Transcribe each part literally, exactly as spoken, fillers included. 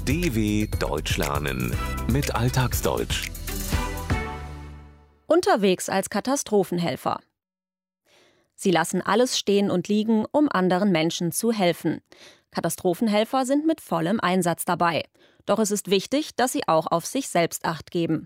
D W Deutsch lernen mit Alltagsdeutsch. Unterwegs als Katastrophenhelfer. Sie lassen alles stehen und liegen, um anderen Menschen zu helfen. Katastrophenhelfer sind mit vollem Einsatz dabei. Doch es ist wichtig, dass sie auch auf sich selbst Acht geben.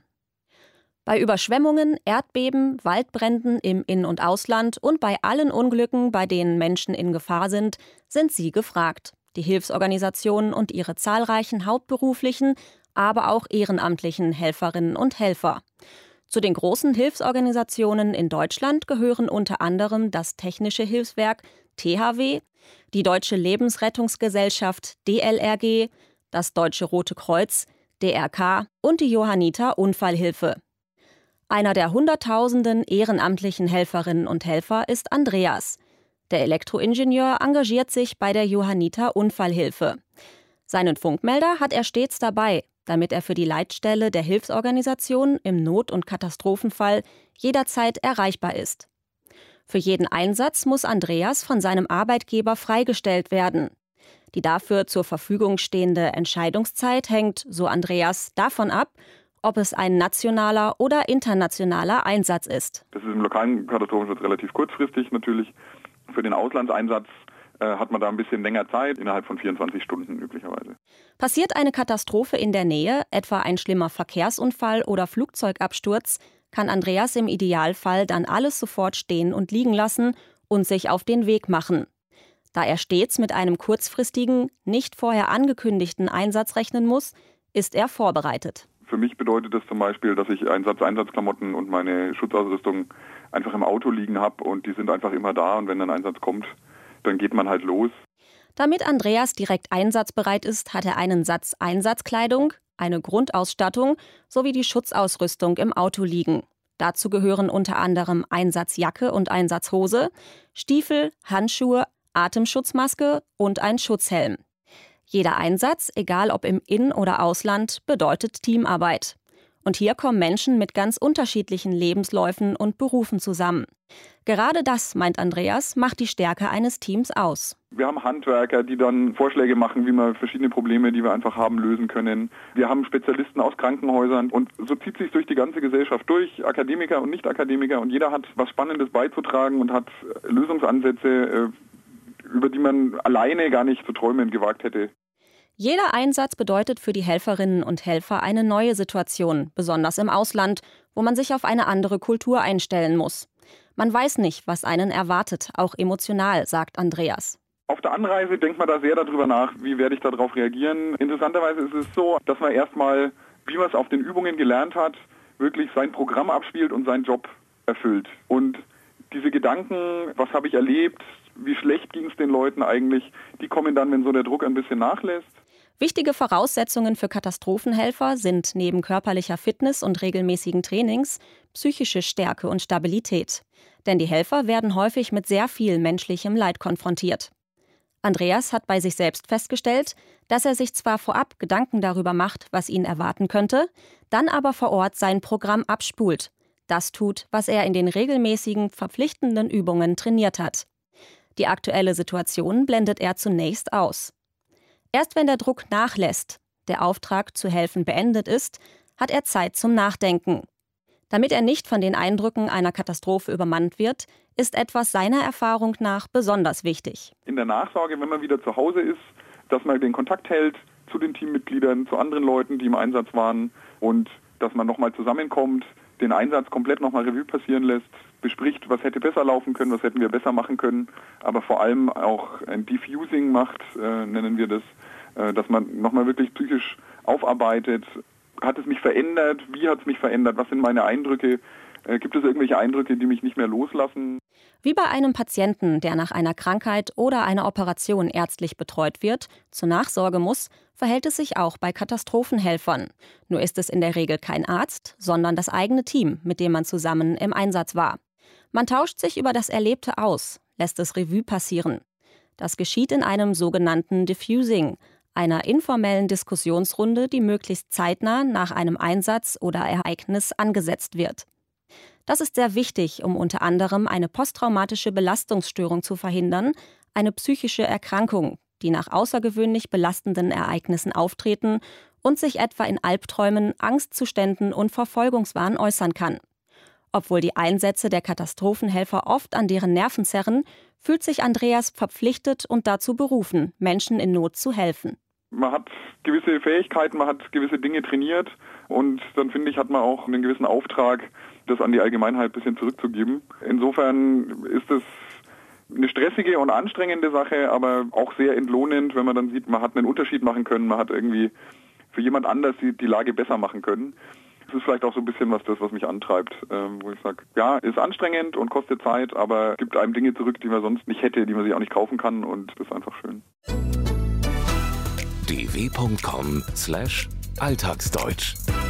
Bei Überschwemmungen, Erdbeben, Waldbränden im In- und Ausland und bei allen Unglücken, bei denen Menschen in Gefahr sind, sind sie gefragt. Die Hilfsorganisationen und ihre zahlreichen hauptberuflichen, aber auch ehrenamtlichen Helferinnen und Helfer. Zu den großen Hilfsorganisationen in Deutschland gehören unter anderem das Technische Hilfswerk T H W, die Deutsche Lebensrettungsgesellschaft D L R G, das Deutsche Rote Kreuz D R K und die Johanniter Unfallhilfe. Einer der hunderttausenden ehrenamtlichen Helferinnen und Helfer ist Andreas. Der Elektroingenieur engagiert sich bei der Johanniter Unfallhilfe. Seinen Funkmelder hat er stets dabei, damit er für die Leitstelle der Hilfsorganisation im Not- und Katastrophenfall jederzeit erreichbar ist. Für jeden Einsatz muss Andreas von seinem Arbeitgeber freigestellt werden. Die dafür zur Verfügung stehende Entscheidungszeit hängt, so Andreas, davon ab, ob es ein nationaler oder internationaler Einsatz ist. Das ist im lokalen Katastrophenschutz relativ kurzfristig natürlich. Für den Auslandseinsatz äh, hat man da ein bisschen länger Zeit, innerhalb von vierundzwanzig Stunden üblicherweise. Passiert eine Katastrophe in der Nähe, etwa ein schlimmer Verkehrsunfall oder Flugzeugabsturz, kann Andreas im Idealfall dann alles sofort stehen und liegen lassen und sich auf den Weg machen. Da er stets mit einem kurzfristigen, nicht vorher angekündigten Einsatz rechnen muss, ist er vorbereitet. Für mich bedeutet das zum Beispiel, dass ich einen Satz Einsatzklamotten und meine Schutzausrüstung einfach im Auto liegen habe und die sind einfach immer da und wenn ein Einsatz kommt, dann geht man halt los. Damit Andreas direkt einsatzbereit ist, hat er einen Satz Einsatzkleidung, eine Grundausstattung sowie die Schutzausrüstung im Auto liegen. Dazu gehören unter anderem Einsatzjacke und Einsatzhose, Stiefel, Handschuhe, Atemschutzmaske und ein Schutzhelm. Jeder Einsatz, egal ob im In- oder Ausland, bedeutet Teamarbeit. Und hier kommen Menschen mit ganz unterschiedlichen Lebensläufen und Berufen zusammen. Gerade das, meint Andreas, macht die Stärke eines Teams aus. Wir haben Handwerker, die dann Vorschläge machen, wie man verschiedene Probleme, die wir einfach haben, lösen können. Wir haben Spezialisten aus Krankenhäusern und so zieht sich durch die ganze Gesellschaft durch, Akademiker und Nicht-Akademiker. Und jeder hat was Spannendes beizutragen und hat Lösungsansätze, über die man alleine gar nicht zu träumen gewagt hätte. Jeder Einsatz bedeutet für die Helferinnen und Helfer eine neue Situation, besonders im Ausland, wo man sich auf eine andere Kultur einstellen muss. Man weiß nicht, was einen erwartet, auch emotional, sagt Andreas. Auf der Anreise denkt man da sehr darüber nach, wie werde ich darauf reagieren. Interessanterweise ist es so, dass man erstmal, wie man es auf den Übungen gelernt hat, wirklich sein Programm abspielt und seinen Job erfüllt. Und diese Gedanken, was habe ich erlebt, wie schlecht ging es den Leuten eigentlich, die kommen dann, wenn so der Druck ein bisschen nachlässt. Wichtige Voraussetzungen für Katastrophenhelfer sind neben körperlicher Fitness und regelmäßigen Trainings psychische Stärke und Stabilität. Denn die Helfer werden häufig mit sehr viel menschlichem Leid konfrontiert. Andreas hat bei sich selbst festgestellt, dass er sich zwar vorab Gedanken darüber macht, was ihn erwarten könnte, dann aber vor Ort sein Programm abspult. Das tut, was er in den regelmäßigen, verpflichtenden Übungen trainiert hat. Die aktuelle Situation blendet er zunächst aus. Erst wenn der Druck nachlässt, der Auftrag zu helfen beendet ist, hat er Zeit zum Nachdenken. Damit er nicht von den Eindrücken einer Katastrophe übermannt wird, ist etwas seiner Erfahrung nach besonders wichtig. In der Nachsorge, wenn man wieder zu Hause ist, dass man den Kontakt hält zu den Teammitgliedern, zu anderen Leuten, die im Einsatz waren und dass man nochmal zusammenkommt, den Einsatz komplett nochmal Revue passieren lässt, bespricht, was hätte besser laufen können, was hätten wir besser machen können, aber vor allem auch ein Defusing macht, äh, nennen wir das, äh, dass man nochmal wirklich psychisch aufarbeitet. Hat es mich verändert? Wie hat es mich verändert? Was sind meine Eindrücke? Äh, gibt es irgendwelche Eindrücke, die mich nicht mehr loslassen? Wie bei einem Patienten, der nach einer Krankheit oder einer Operation ärztlich betreut wird, zur Nachsorge muss, verhält es sich auch bei Katastrophenhelfern. Nur ist es in der Regel kein Arzt, sondern das eigene Team, mit dem man zusammen im Einsatz war. Man tauscht sich über das Erlebte aus, lässt es Revue passieren. Das geschieht in einem sogenannten Diffusing, einer informellen Diskussionsrunde, die möglichst zeitnah nach einem Einsatz oder Ereignis angesetzt wird. Das ist sehr wichtig, um unter anderem eine posttraumatische Belastungsstörung zu verhindern, eine psychische Erkrankung, die nach außergewöhnlich belastenden Ereignissen auftreten und sich etwa in Albträumen, Angstzuständen und Verfolgungswahn äußern kann. Obwohl die Einsätze der Katastrophenhelfer oft an deren Nerven zerren, fühlt sich Andreas verpflichtet und dazu berufen, Menschen in Not zu helfen. Man hat gewisse Fähigkeiten, man hat gewisse Dinge trainiert und dann finde ich, hat man auch einen gewissen Auftrag, das an die Allgemeinheit ein bisschen zurückzugeben. Insofern ist es eine stressige und anstrengende Sache, aber auch sehr entlohnend, wenn man dann sieht, man hat einen Unterschied machen können, man hat irgendwie für jemand anders die, die Lage besser machen können. Das ist vielleicht auch so ein bisschen was das, was mich antreibt, ähm, wo ich sage, ja, ist anstrengend und kostet Zeit, aber gibt einem Dinge zurück, die man sonst nicht hätte, die man sich auch nicht kaufen kann und das ist einfach schön. d w punkt com slash alltagsdeutsch